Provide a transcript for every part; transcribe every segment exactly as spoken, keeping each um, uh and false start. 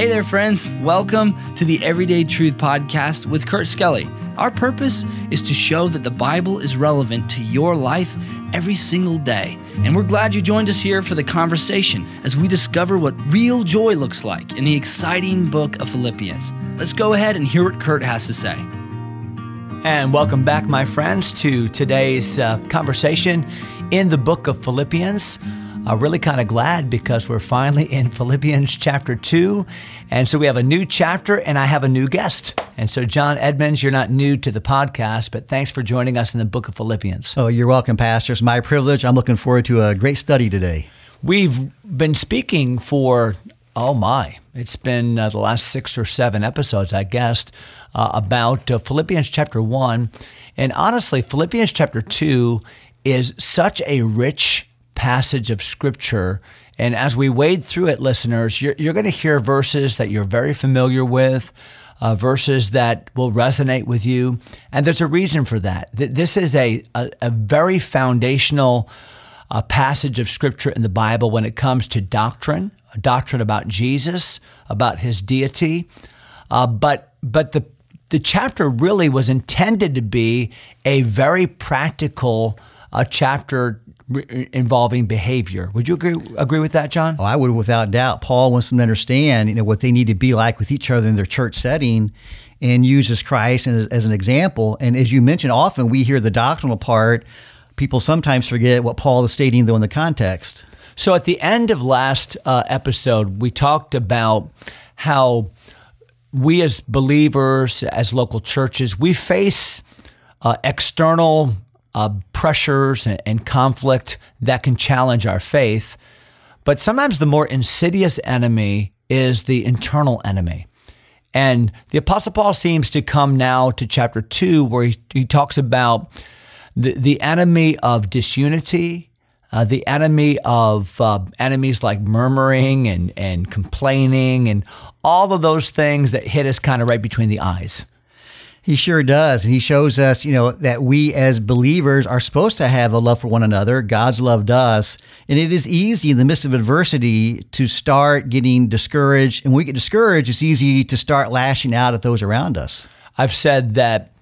Hey there, friends. Welcome to the Everyday Truth Podcast with Kurt Skelly. Our purpose is to show that the Bible is relevant to your life every single day. And we're glad you joined us here for the conversation as we discover what real joy looks like in the exciting book of Philippians. Let's go ahead and hear what Kurt has to say. And welcome back, my friends, to today's uh, conversation in the book of Philippians. I'm really kind of glad because we're finally in Philippians chapter two. And so we have a new chapter and I have a new guest. And so John Edmonds, you're not new to the podcast, but thanks for joining us in the book of Philippians. Oh, you're welcome, Pastor. It's my privilege. I'm looking forward to a great study today. We've been speaking for, oh my, it's been uh, the last six or seven episodes, I guess, uh, about uh, Philippians chapter one. And honestly, Philippians chapter two is such a rich passage of Scripture. And as we wade through it, listeners, you're, you're going to hear verses that you're very familiar with, uh, verses that will resonate with you. And there's a reason for that. This is a, a, a very foundational uh, passage of Scripture in the Bible when it comes to doctrine, a doctrine about Jesus, about his deity. Uh, but but the, the chapter really was intended to be a very practical uh, chapter involving behavior. Would you agree agree with that, John? Oh, I would, without doubt. Paul wants them to understand, you know, what they need to be like with each other in their church setting, and uses Christ as, as an example. And as you mentioned, often we hear the doctrinal part. People sometimes forget what Paul is stating, though, in the context. So at the end of last uh, episode, we talked about how we as believers, as local churches, we face uh, external Uh, pressures and, and conflict that can challenge our faith. But sometimes the more insidious enemy is the internal enemy. And the Apostle Paul seems to come now to chapter two, where he, he talks about the, the enemy of disunity, uh, the enemy of uh, enemies like murmuring and, and complaining, and all of those things that hit us kind of right between the eyes. He sure does. And he shows us, you know, that we as believers are supposed to have a love for one another. God's loved us. And it is easy in the midst of adversity to start getting discouraged. And when we get discouraged, it's easy to start lashing out at those around us. I've said that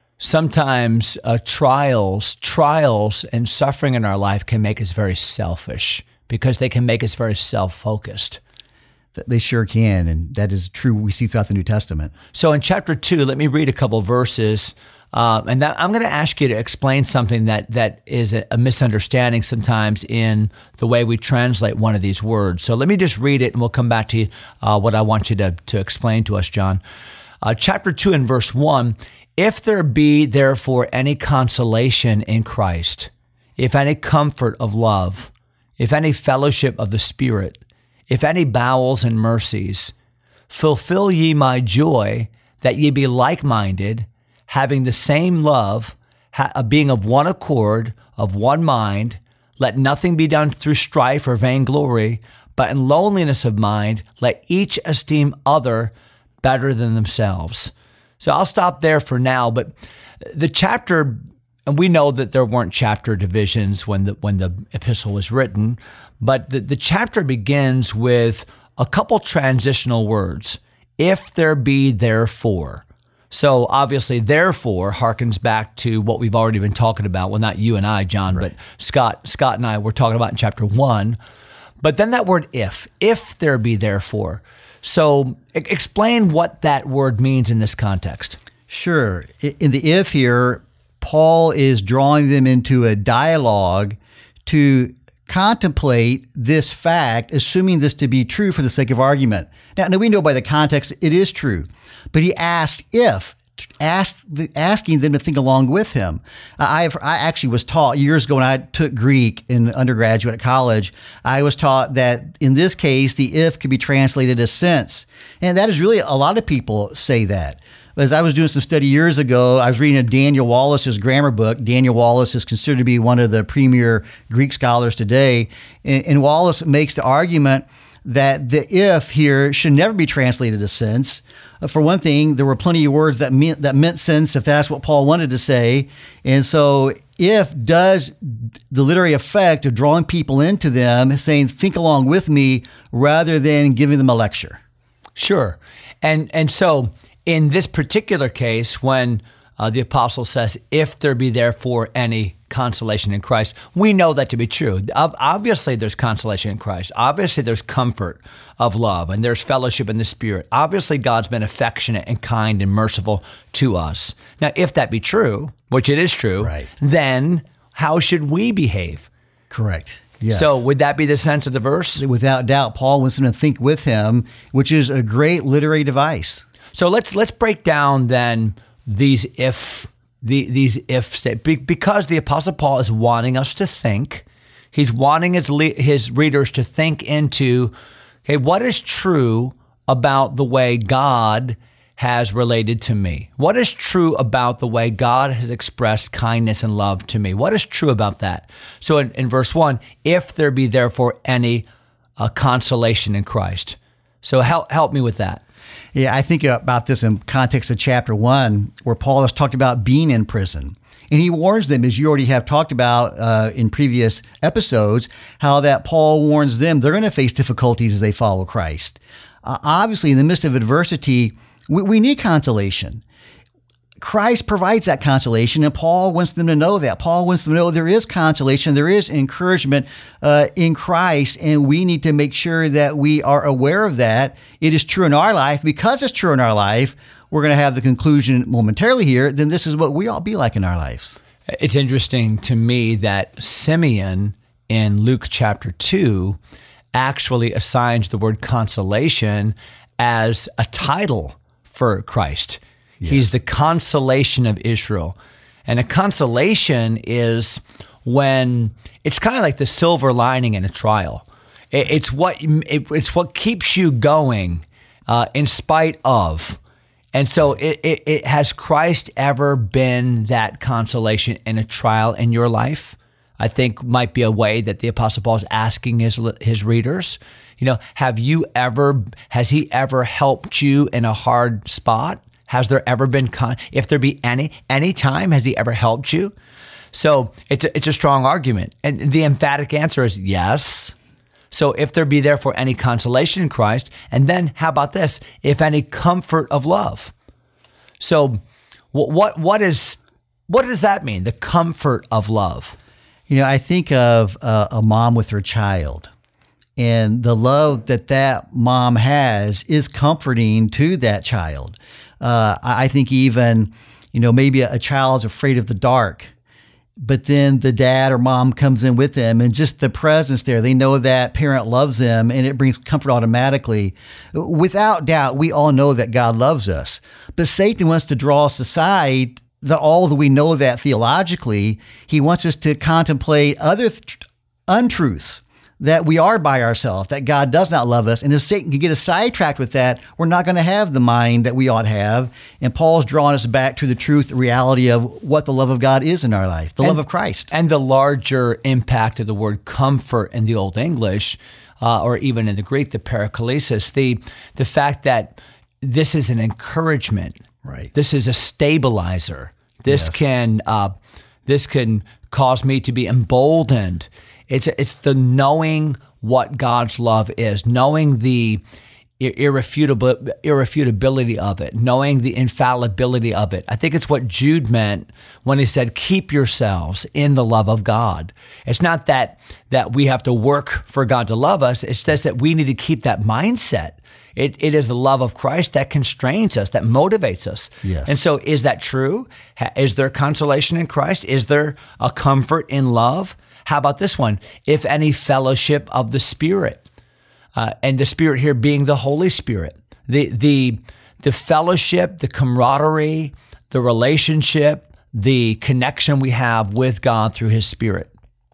sometimes uh, trials, trials and suffering in our life can make us very selfish because they can make us very self-focused. They sure can, and that is true we see throughout the New Testament. So in chapter two, let me read a couple of verses, uh, and that, I'm going to ask you to explain something that that is a, a misunderstanding sometimes in the way we translate one of these words. So let me just read it, and we'll come back to uh, what I want you to, to explain to us, John. Uh, chapter two and verse one, if there be therefore any consolation in Christ, if any comfort of love, if any fellowship of the Spirit, if any bowels and mercies, fulfill ye my joy, that ye be like-minded, having the same love, ha- being of one accord, of one mind. Let nothing be done through strife or vainglory, but in lowliness of mind, let each esteem other better than themselves. So I'll stop there for now, but the chapter, and we know that there weren't chapter divisions when the when the epistle was written, but the, the chapter begins with a couple transitional words. If there be therefore. So obviously, therefore harkens back to what we've already been talking about. Well, not you and I, John, right. but Scott, Scott and I were talking about in chapter one. But then that word if, if there be therefore. So e- explain what that word means in this context. Sure. In the if here, Paul is drawing them into a dialogue to contemplate this fact, assuming this to be true for the sake of argument. Now, now we know by the context it is true, but he asked if, asked the, asking them to think along with him. I I actually was taught years ago when I took Greek in undergraduate at college, I was taught that in this case, the if could be translated as since. And that is really, a lot of people say that. As I was doing some study years ago, I was reading a Daniel Wallace's grammar book. Daniel Wallace is considered to be one of the premier Greek scholars today. And, and Wallace makes the argument that the if here should never be translated as since. Uh, for one thing, there were plenty of words that meant, that meant since if that's what Paul wanted to say. And so if does the literary effect of drawing people into them, saying, think along with me, rather than giving them a lecture. Sure. And and so in this particular case, when uh, the apostle says, if there be therefore any consolation in Christ, we know that to be true. Obviously, there's consolation in Christ. Obviously, there's comfort of love, and there's fellowship in the Spirit. Obviously, God's been affectionate and kind and merciful to us. Now, if that be true, which it is true, right, then how should we behave? Correct. Yes. So would that be the sense of the verse? Without doubt, Paul wants them to think with him, which is a great literary device. So let's let's break down then these if the these if statements, because the Apostle Paul is wanting us to think. He's wanting his le- his readers to think into, okay, what is true about the way God has related to me? What is true about the way God has expressed kindness and love to me? What is true about that? So in, in verse one, if there be therefore any uh, consolation in Christ. So help help me with that. Yeah, I think about this in context of chapter one, where Paul has talked about being in prison. And he warns them, as you already have talked about uh, in previous episodes, how that Paul warns them they're going to face difficulties as they follow Christ. Uh, obviously, in the midst of adversity, we, we need consolation. Christ provides that consolation, and Paul wants them to know that. Paul wants them to know there is consolation, there is encouragement uh, in Christ, and we need to make sure that we are aware of that. It is true in our life. Because it's true in our life, we're going to have the conclusion momentarily here, then this is what we all be like in our lives. It's interesting to me that Simeon in Luke chapter two actually assigns the word consolation as a title for Christ. Yes. He's the consolation of Israel. And a consolation is when it's kind of like the silver lining in a trial. It, it's what it, it's what keeps you going uh, in spite of. And so it, it, it has Christ ever been that consolation in a trial in your life? I think might be a way that the Apostle Paul is asking his his readers. You know, have you ever, has he ever helped you in a hard spot? Has there ever been, con- if there be any, any time, has he ever helped you? So it's a, it's a strong argument. And the emphatic answer is yes. So if there be therefore any consolation in Christ, and then how about this? If any comfort of love. So what what is what does that mean? The comfort of love. You know, I think of uh, a mom with her child, and the love that that mom has is comforting to that child. Uh, I think even, you know, maybe a, a child's afraid of the dark, but then the dad or mom comes in with them, and just the presence there, they know that parent loves them, and it brings comfort automatically. Without doubt, we all know that God loves us, but Satan wants to draw us aside. That all that we know that theologically, he wants us to contemplate other th- untruths, that we are by ourselves, that God does not love us. And if Satan can get us sidetracked with that, we're not going to have the mind that we ought to have. And Paul's drawing us back to the truth, the reality of what the love of God is in our life, the and, love of Christ. And the larger impact of the word comfort in the Old English, uh, or even in the Greek, the paraklesis, the, the fact that this is an encouragement. Right. This is a stabilizer. This yes. can uh, this can cause me to be emboldened. It's it's the knowing what God's love is, knowing the irrefutable irrefutability of it, knowing the infallibility of it. I think it's what Jude meant when he said, "Keep yourselves in the love of God." It's not that that we have to work for God to love us. It's just that we need to keep that mindset. It it is the love of Christ that constrains us, that motivates us. Yes. And so is that true? Is there consolation in Christ? Is there a comfort in love? How about this one? If any fellowship of the Spirit, uh, and the Spirit here being the Holy Spirit, the the the fellowship, the camaraderie, the relationship, the connection we have with God through His Spirit.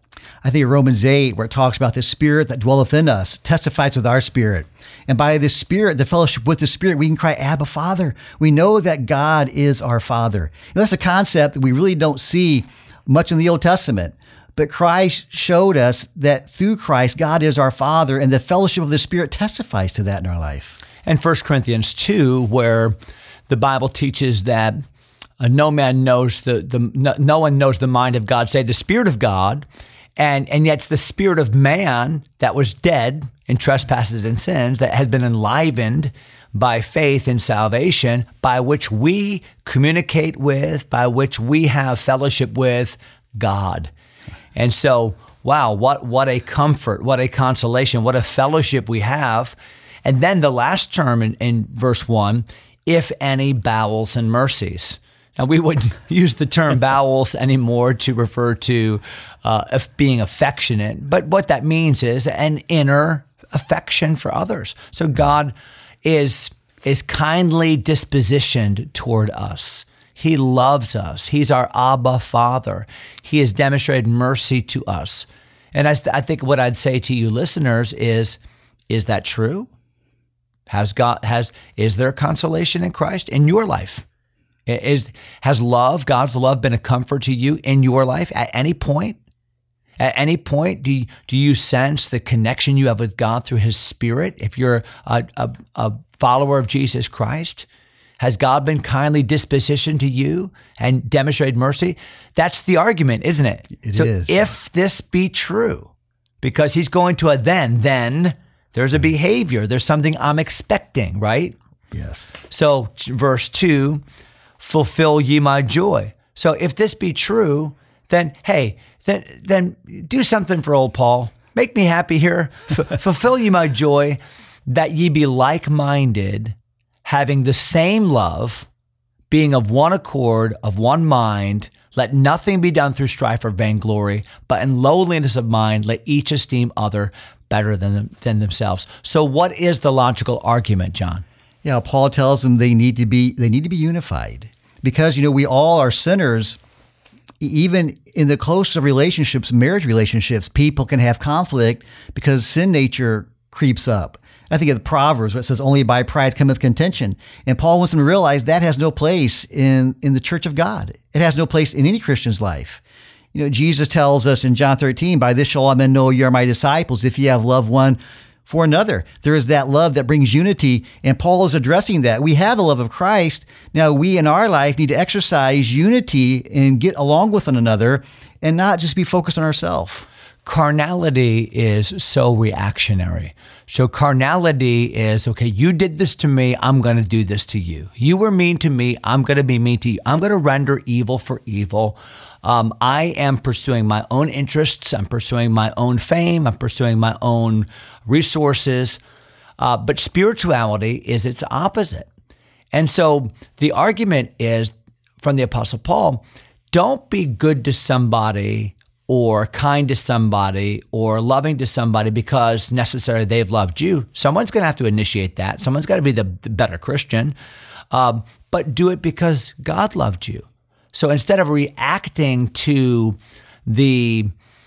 I think Romans eight, where it talks about the Spirit that dwelleth in us, testifies with our spirit. And by the Spirit, the fellowship with the Spirit, we can cry, Abba, Father. We know that God is our Father. You know, that's a concept that we really don't see much in the Old Testament. But Christ showed us that through Christ, God is our Father, and the fellowship of the Spirit testifies to that in our life. And First Corinthians two, where the Bible teaches that uh, no man knows the, the no, no one knows the mind of God, say the Spirit of God. And and yet it's the spirit of man that was dead in trespasses and sins, that has been enlivened by faith in salvation, by which we communicate with, by which we have fellowship with God. And so, wow, what, what a comfort, what a consolation, what a fellowship we have. And then the last term in, in verse one, if any bowels and mercies. Now, we wouldn't use the term bowels anymore to refer to uh, being affectionate, but what that means is an inner affection for others. So God is, is kindly dispositioned toward us. He loves us. He's our Abba Father. He has demonstrated mercy to us. And I, I think what I'd say to you listeners is, is that true? Has God, has, is there consolation in Christ in your life? Is, has love, God's love, been a comfort to you in your life at any point? At any point, do you, do you sense the connection you have with God through His Spirit? If you're a, a, a follower of Jesus Christ, has God been kindly dispositioned to you and demonstrated mercy? That's the argument, isn't it? It so is. If this be true, because he's going to a then, then there's a behavior, there's something I'm expecting, right? Yes. So verse two, fulfill ye my joy. So if this be true, then, hey, then then do something for old Paul. Make me happy here. F- fulfill ye my joy, that ye be like-minded, having the same love, being of one accord, of one mind. Let nothing be done through strife or vainglory, but in lowliness of mind, let each esteem other better than them, than themselves. So what is the logical argument, John? Yeah, Paul tells them they need to be they need to be unified, because you know we all are sinners. Even in the closest of relationships, marriage relationships, people can have conflict because sin nature creeps up. I think of the Proverbs where it says, only by pride cometh contention. And Paul wants them to realize that has no place in, in the church of God. It has no place in any Christian's life. You know, Jesus tells us in John thirteen, by this shall all men know ye are my disciples, if ye have loved one for another. There is that love that brings unity, and Paul is addressing that. We have the love of Christ. Now we in our life need to exercise unity and get along with one another and not just be focused on ourselves. Carnality is so reactionary. So carnality is, okay, you did this to me, I'm going to do this to you. You were mean to me, I'm going to be mean to you. I'm going to render evil for evil. Um, I am pursuing my own interests. I'm pursuing my own fame. I'm pursuing my own resources. Uh, but spirituality is its opposite. And so the argument is from the Apostle Paul, don't be good to somebody or kind to somebody or loving to somebody because necessarily they've loved you. Someone's going to have to initiate that. Someone's got to be the, the better Christian. Um, but do it because God loved you. So instead of reacting to the,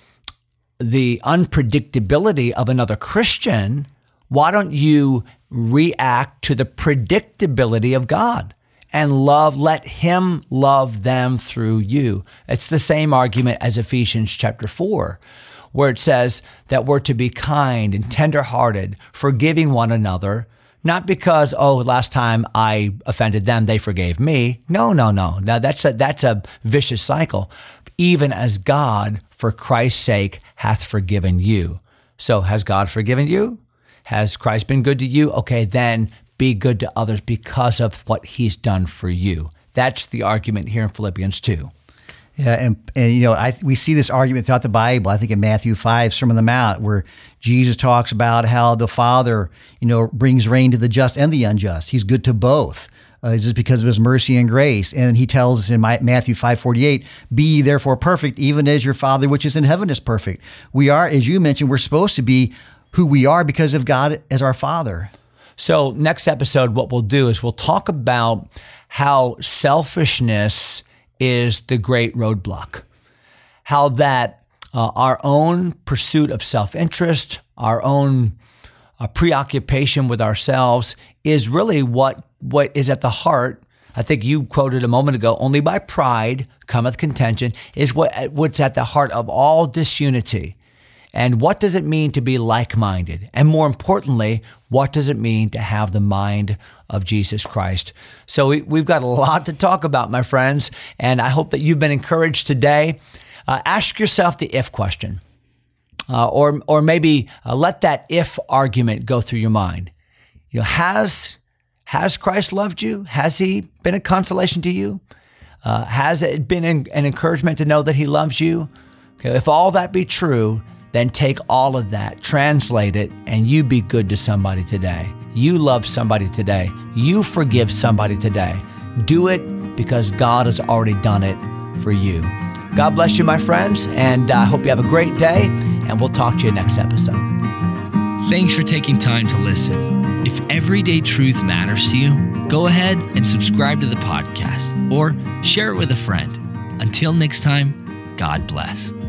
the unpredictability of another Christian, why don't you react to the predictability of God and love, let Him love them through you? It's the same argument as Ephesians chapter four, where it says that we're to be kind and tenderhearted, forgiving one another, not because, oh, last time I offended them, they forgave me. No, no, no. Now that's a, that's a vicious cycle. Even as God, for Christ's sake, hath forgiven you. So has God forgiven you? Has Christ been good to you? Okay, then be good to others because of what He's done for you. That's the argument here in Philippians two. Yeah, and, and you know, I we see this argument throughout the Bible. I think in Matthew five, Sermon on the Mount, where Jesus talks about how the Father, you know, brings rain to the just and the unjust. He's good to both, uh, just because of His mercy and grace. And He tells us in my, Matthew five forty-eight, be ye therefore perfect, even as your Father which is in heaven is perfect. We are, as you mentioned, we're supposed to be who we are because of God as our Father. So next episode, what we'll do is we'll talk about how selfishness is the great roadblock, how that uh, our own pursuit of self-interest, our own uh, preoccupation with ourselves is really what what is at the heart. I think you quoted a moment ago, only by pride cometh contention, is what what's at the heart of all disunity. And what does it mean to be like-minded? And more importantly, what does it mean to have the mind of Jesus Christ? So we, we've got a lot to talk about, my friends, and I hope that you've been encouraged today. Uh, ask yourself the if question. uh, or or maybe uh, let that if argument go through your mind. You know, has has Christ loved you? Has He been a consolation to you? Uh, has it been an, an encouragement to know that He loves you? Okay, if all that be true, then take all of that, translate it, and you be good to somebody today. You love somebody today. You forgive somebody today. Do it because God has already done it for you. God bless you, my friends, and I uh, hope you have a great day, and we'll talk to you next episode. Thanks for taking time to listen. If everyday truth matters to you, go ahead and subscribe to the podcast or share it with a friend. Until next time, God bless.